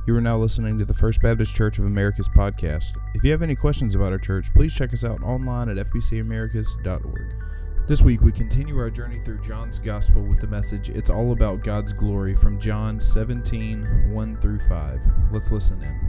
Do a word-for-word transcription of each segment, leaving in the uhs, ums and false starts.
You are now listening to the First Baptist Church of Americas podcast. If you have any questions about our church, please check us out online at f b c americas dot org. This week we continue our journey through John's Gospel with the message, It's All About God's Glory, from John seventeen, one through five. Let's listen in.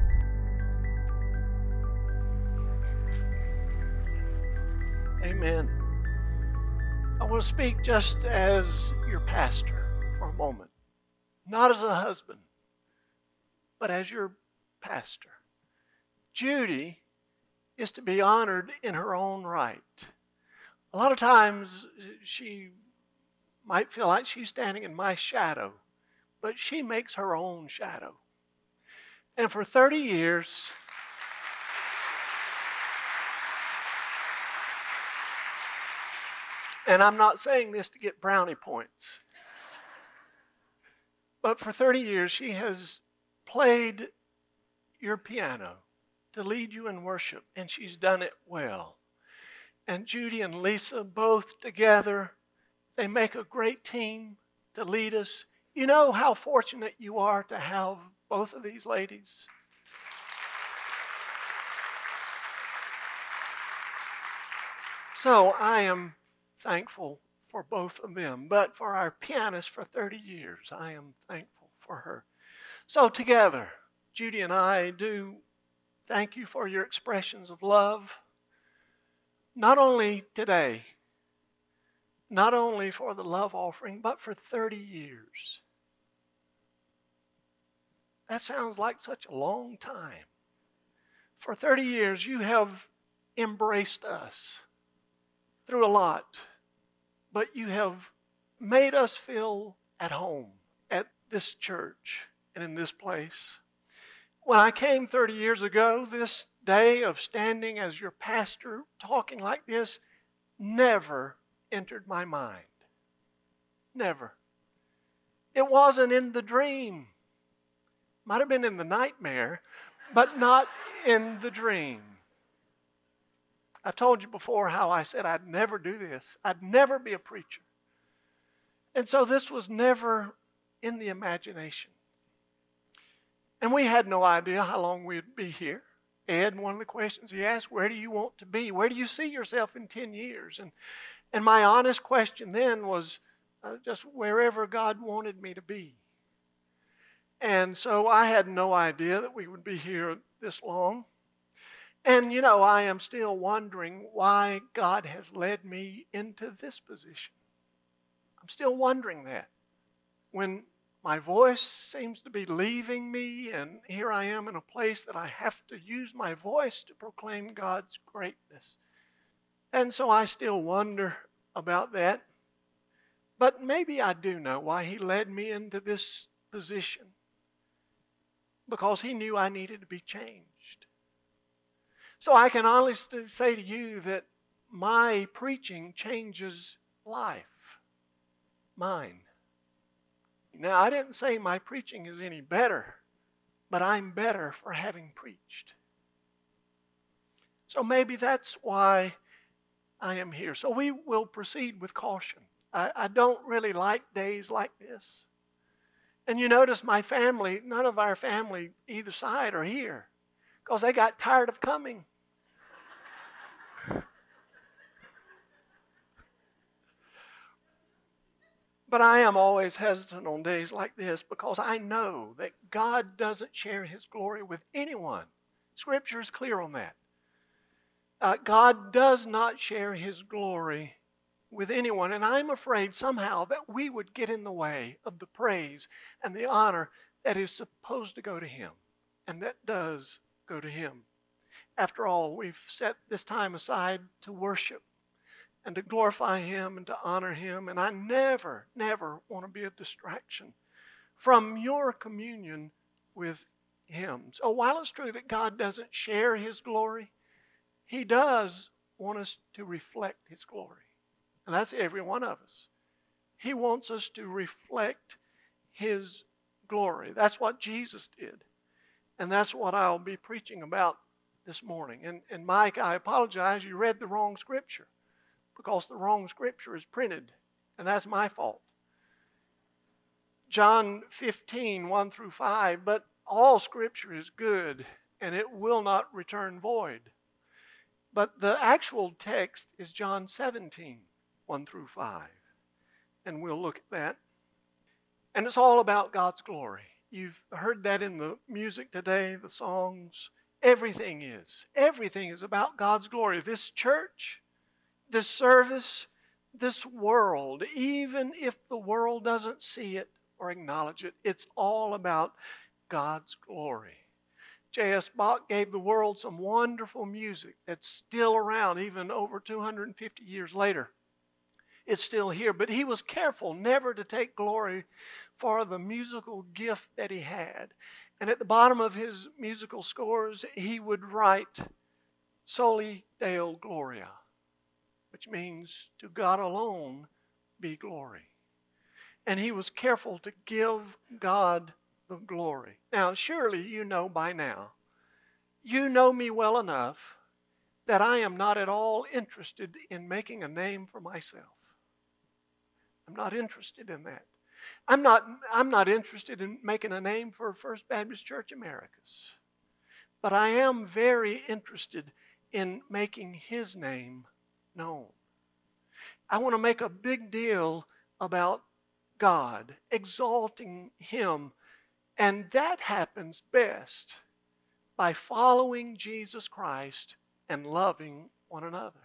Amen. I want to speak just as your pastor for a moment. Not as a husband, but as your pastor. Judy is to be honored in her own right. A lot of times she might feel like she's standing in my shadow, but she makes her own shadow. And for thirty years, and I'm not saying this to get brownie points, but for thirty years she has played your piano to lead you in worship, and she's done it well. And Judy and Lisa both together, they make a great team to lead us. You know how fortunate you are to have both of these ladies? So I am thankful for both of them. But for our pianist for thirty years, I am thankful for her. So together, Judy and I do thank you for your expressions of love. Not only today, not only for the love offering, but for thirty years. That sounds like such a long time. For thirty years, you have embraced us through a lot, but you have made us feel at home at this church and in this place. When I came thirty years ago, this day of standing as your pastor talking like this never entered my mind. Never. It wasn't in the dream. Might have been in the nightmare, but not in the dream. I've told you before how I said I'd never do this. I'd never be a preacher. And so this was never in the imagination. And we had no idea how long we'd be here. Ed, one of the questions he asked, where do you want to be? Where do you see yourself in ten years? And, and my honest question then was uh, just wherever God wanted me to be. And so I had no idea that we would be here this long. And, you know, I am still wondering why God has led me into this position. I'm still wondering that. When my voice seems to be leaving me, and here I am in a place that I have to use my voice to proclaim God's greatness. And so I still wonder about that. But maybe I do know why He led me into this position. Because He knew I needed to be changed. So I can honestly say to you that my preaching changes life. Mine. Now, I didn't say my preaching is any better, but I'm better for having preached. So maybe that's why I am here. So we will proceed with caution. I, I don't really like days like this. And you notice my family, none of our family either side are here because they got tired of coming. But I am always hesitant on days like this because I know that God doesn't share His glory with anyone. Scripture is clear on that. Uh, God does not share His glory with anyone. And I'm afraid somehow that we would get in the way of the praise and the honor that is supposed to go to Him. And that does go to Him. After all, we've set this time aside to worship and to glorify Him and to honor Him. And I never, never want to be a distraction from your communion with Him. So while it's true that God doesn't share His glory, He does want us to reflect His glory. And that's every one of us. He wants us to reflect His glory. That's what Jesus did. And that's what I'll be preaching about this morning. And, and Mike, I apologize, you read the wrong scripture. Because the wrong scripture is printed, and that's my fault. John fifteen, one through five, but all Scripture is good, and it will not return void. But the actual text is John seventeen, one through five. And we'll look at that. And it's all about God's glory. You've heard that in the music today, the songs. Everything is. Everything is about God's glory. This church, this service, this world, even if the world doesn't see it or acknowledge it, it's all about God's glory. J S. Bach gave the world some wonderful music that's still around even over two hundred fifty years later. It's still here, but he was careful never to take glory for the musical gift that he had. And at the bottom of his musical scores, he would write, Soli Deo Gloria, which means to God alone be glory. And he was careful to give God the glory. Now, surely you know by now, you know me well enough that I am not at all interested in making a name for myself. I'm not interested in that. I'm not, I'm not interested in making a name for First Baptist Church Americas. But I am very interested in making His name known. I want to make a big deal about God, exalting Him. And that happens best by following Jesus Christ and loving one another.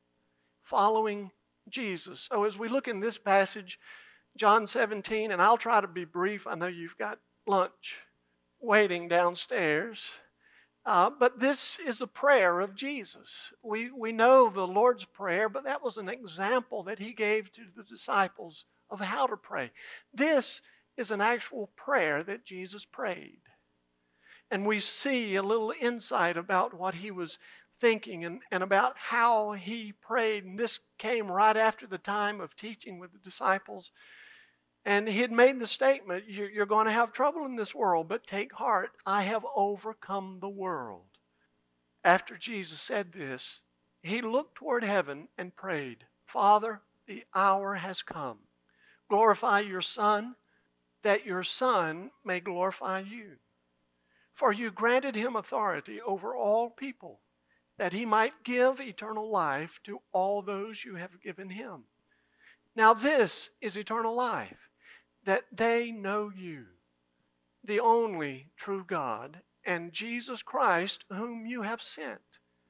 Following Jesus. So as we look in this passage, John seventeen, and I'll try to be brief. I know you've got lunch waiting downstairs. Uh, but this is a prayer of Jesus. We, we know the Lord's Prayer, but that was an example that He gave to the disciples of how to pray. This is an actual prayer that Jesus prayed. And we see a little insight about what He was thinking and, and about how He prayed. And this came right after the time of teaching with the disciples. And He had made the statement, you're, you're going to have trouble in this world, but take heart, I have overcome the world. After Jesus said this, He looked toward heaven and prayed, Father, the hour has come. Glorify your Son, that your Son may glorify you. For you granted Him authority over all people, that He might give eternal life to all those you have given Him. Now this is eternal life, that they know you, the only true God, and Jesus Christ, whom you have sent.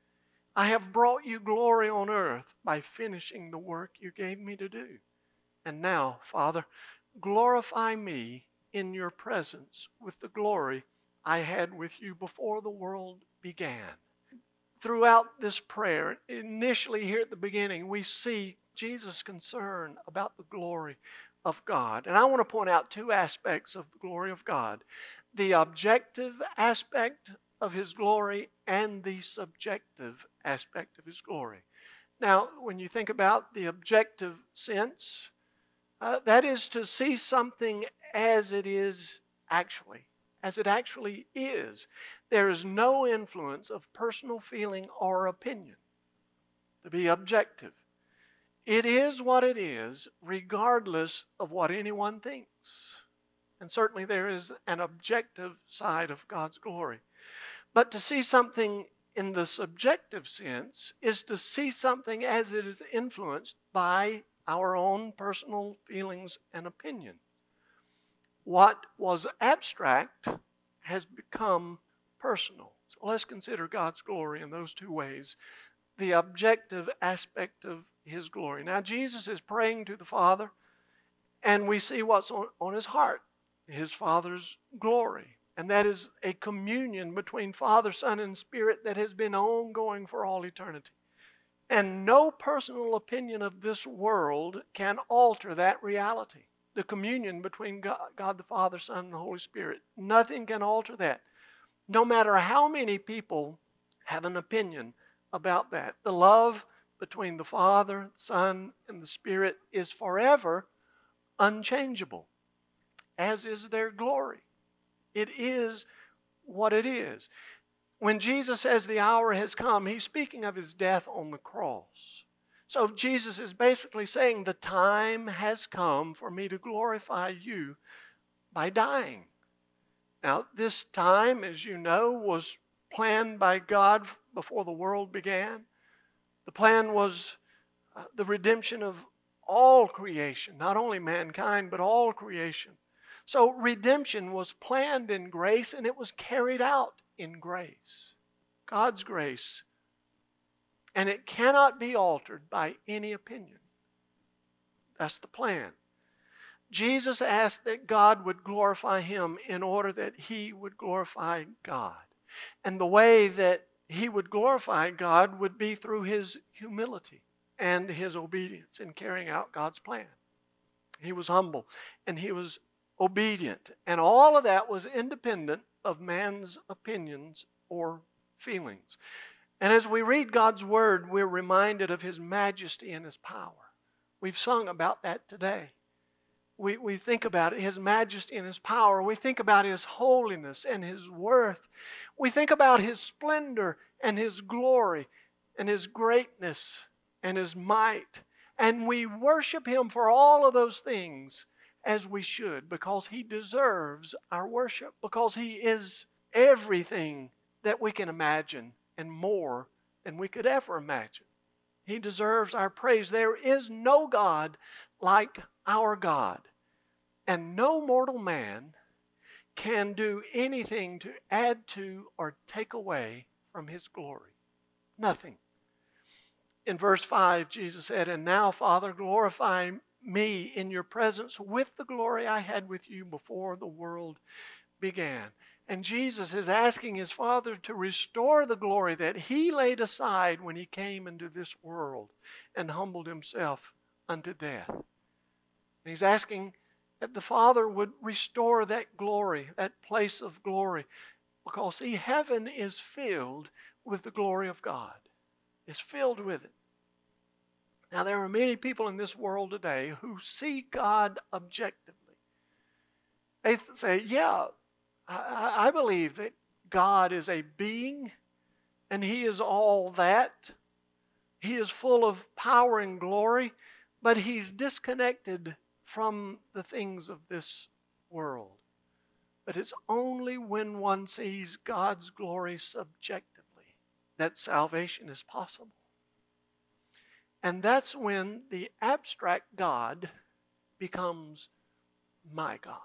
I have brought you glory on earth by finishing the work you gave me to do. And now, Father, glorify me in your presence with the glory I had with you before the world began. Throughout this prayer, initially here at the beginning, we see Jesus' concern about the glory of God. And I want to point out two aspects of the glory of God. The objective aspect of His glory and the subjective aspect of His glory. Now, when you think about the objective sense, uh, that is to see something as it is actually. As it actually is. There is no influence of personal feeling or opinion. To be objective. It is what it is, regardless of what anyone thinks. And certainly there is an objective side of God's glory. But to see something in the subjective sense is to see something as it is influenced by our own personal feelings and opinions. What was abstract has become personal. So let's consider God's glory in those two ways. The objective aspect of His glory. Now Jesus is praying to the Father, and we see what's on, on His heart. His Father's glory. And that is a communion between Father, Son, and Spirit that has been ongoing for all eternity. And no personal opinion of this world can alter that reality. The communion between God, God the Father, Son, and the Holy Spirit. Nothing can alter that. No matter how many people have an opinion about that. The love between the Father, Son, and the Spirit is forever unchangeable, as is their glory. It is what it is. When Jesus says the hour has come, He's speaking of His death on the cross. So Jesus is basically saying the time has come for me to glorify you by dying. Now, this time, as you know, was planned by God before the world began. The plan was uh, the redemption of all creation, not only mankind, but all creation. So redemption was planned in grace, and it was carried out in grace. God's grace. And it cannot be altered by any opinion. That's the plan. Jesus asked that God would glorify him in order that he would glorify God. And the way that he would glorify God would be through his humility and his obedience in carrying out God's plan. He was humble and he was obedient. And all of that was independent of man's opinions or feelings. And as we read God's word, we're reminded of his majesty and his power. We've sung about that today. We, we think about it, his majesty and his power. We think about his holiness and his worth. We think about his splendor and his glory and his greatness and his might. And we worship him for all of those things as we should, because he deserves our worship, because he is everything that we can imagine and more than we could ever imagine. He deserves our praise. There is no God like our God. And no mortal man can do anything to add to or take away from his glory. Nothing. In verse five, Jesus said, "And now, Father, glorify me in your presence with the glory I had with you before the world began." And Jesus is asking his Father to restore the glory that he laid aside when he came into this world and humbled himself unto death. And he's asking that the Father would restore that glory, that place of glory. Because, see, heaven is filled with the glory of God. It's filled with it. Now, there are many people in this world today who see God objectively. They say, yeah, I, I believe that God is a being and he is all that. He is full of power and glory, but he's disconnected from the things of this world. But it's only when one sees God's glory subjectively that salvation is possible. And that's when the abstract God becomes my God.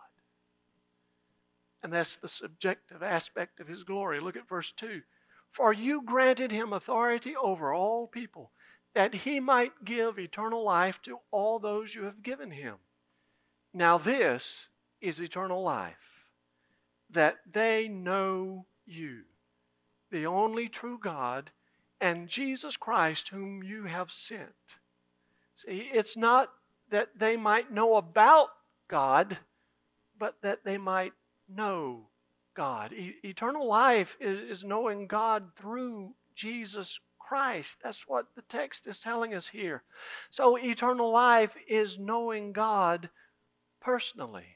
And that's the subjective aspect of his glory. Look at verse two. "For you granted him authority over all people, that he might give eternal life to all those you have given him. Now this is eternal life, that they know you, the only true God, and Jesus Christ whom you have sent." See, it's not that they might know about God, but that they might know God. E- eternal life is, is knowing God through Jesus Christ. That's what the text is telling us here. So eternal life is knowing God personally.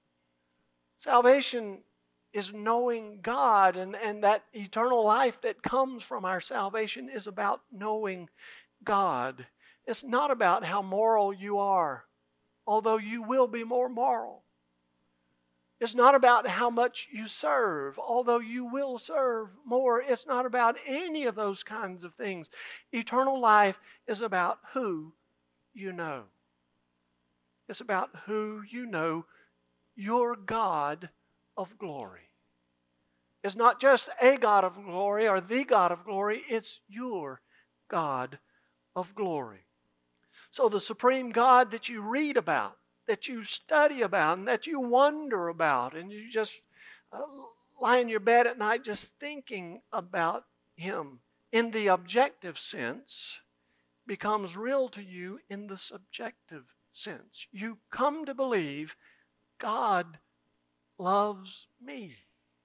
Salvation is knowing God, and, and that eternal life that comes from our salvation is about knowing God. It's not about how moral you are, although you will be more moral. It's not about how much you serve, although you will serve more. It's not about any of those kinds of things. Eternal life is about who you know. It's about who you know, your God of glory. It's not just a God of glory or the God of glory, it's your God of glory. So the supreme God that you read about, that you study about, and that you wonder about, and you just uh, lie in your bed at night just thinking about him in the objective sense, becomes real to you in the subjective sense. You come to believe God loves me.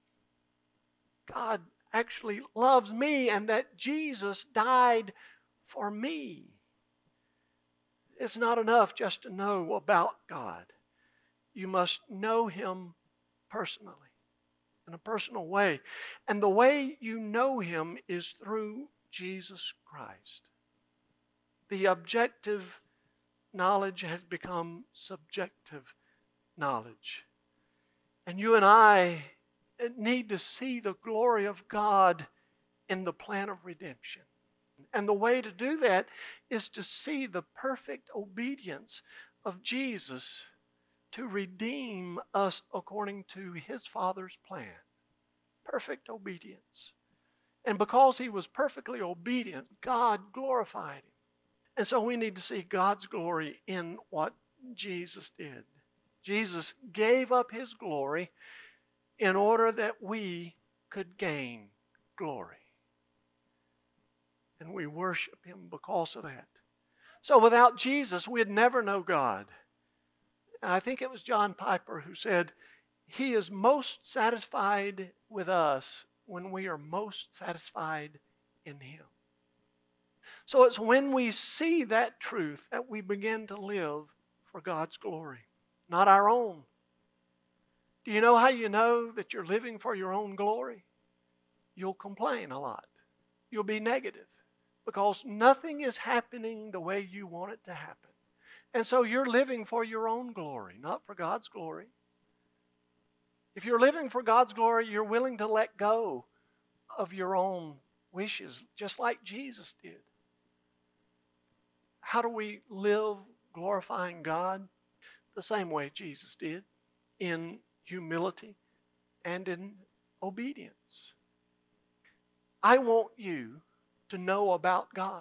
God actually loves me, and that Jesus died for me. It's not enough just to know about God. You must know him personally, in a personal way. And the way you know him is through Jesus Christ. The objective knowledge has become subjective knowledge. And you and I need to see the glory of God in the plan of redemption. And the way to do that is to see the perfect obedience of Jesus to redeem us according to His Father's plan. Perfect obedience. And because He was perfectly obedient, God glorified Him. And so we need to see God's glory in what Jesus did. Jesus gave up His glory in order that we could gain glory. And we worship Him because of that. So without Jesus, we'd never know God. And I think it was John Piper who said, He is most satisfied with us when we are most satisfied in Him. So it's when we see that truth that we begin to live for God's glory, not our own. Do you know how you know that you're living for your own glory? You'll complain a lot. You'll be negative because nothing is happening the way you want it to happen. And so you're living for your own glory, not for God's glory. If you're living for God's glory, you're willing to let go of your own wishes, just like Jesus did. How do we live glorifying God? The same way Jesus did, in humility and in obedience. I want you to know about God.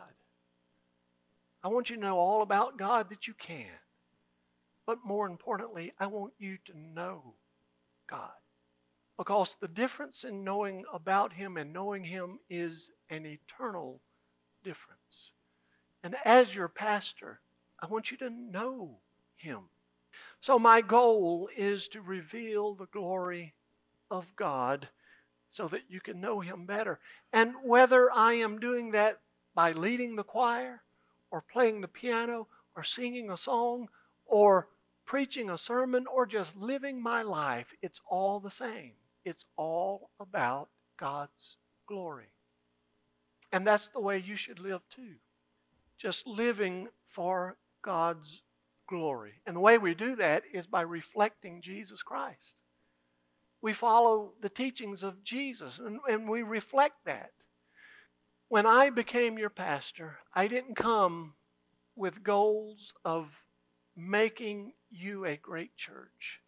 I want you to know all about God that you can. But more importantly, I want you to know God. Because the difference in knowing about Him and knowing Him is an eternal difference. And as your pastor, I want you to know Him. So my goal is to reveal the glory of God so that you can know Him better. And whether I am doing that by leading the choir or playing the piano or singing a song or preaching a sermon or just living my life, it's all the same. It's all about God's glory. And that's the way you should live too. Just living for God's glory. And the way we do that is by reflecting Jesus Christ. We follow the teachings of Jesus and, and we reflect that. When I became your pastor, I didn't come with goals of making you a great church.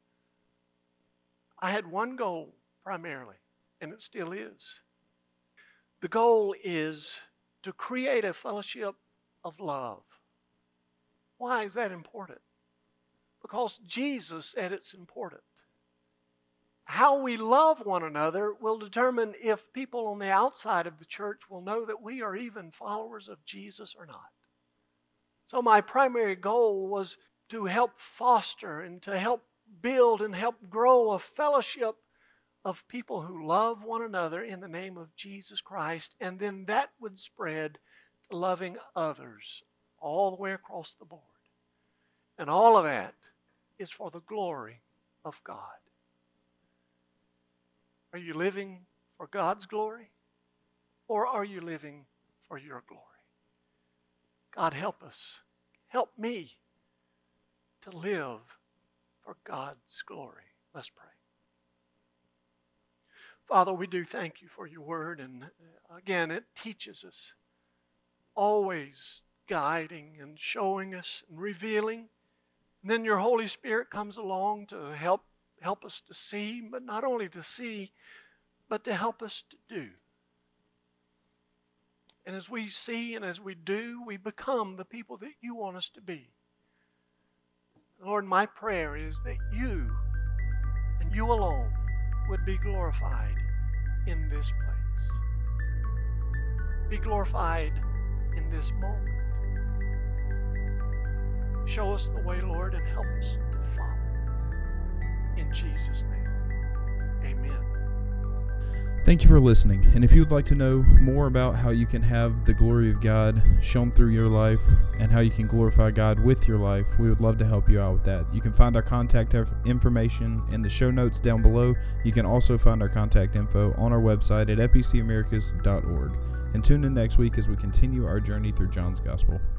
I had one goal primarily, and it still is. The goal is to create a fellowship of love. Why is that important? Because Jesus said it's important. How we love one another will determine if people on the outside of the church will know that we are even followers of Jesus or not. So my primary goal was to help foster and to help build and help grow a fellowship of people who love one another in the name of Jesus Christ, and then that would spread to loving others all the way across the board. And all of that is for the glory of God. Are you living for God's glory, or are you living for your glory? God, help us. Help me to live for God's glory. Let's pray. Father, we do thank you for your word, and again, it teaches us, always guiding and showing us and revealing. And then your Holy Spirit comes along to help help us to see, but not only to see, but to help us to do. And as we see and as we do, we become the people that you want us to be. Lord, my prayer is that you and you alone would be glorified in this place. Be glorified in this moment. Show us the way, Lord, and help us to follow. In Jesus' name, amen. Thank you for listening. And if you would like to know more about how you can have the glory of God shown through your life and how you can glorify God with your life, we would love to help you out with that. You can find our contact information in the show notes down below. You can also find our contact info on our website at f b c americas dot org. And tune in next week as we continue our journey through John's Gospel.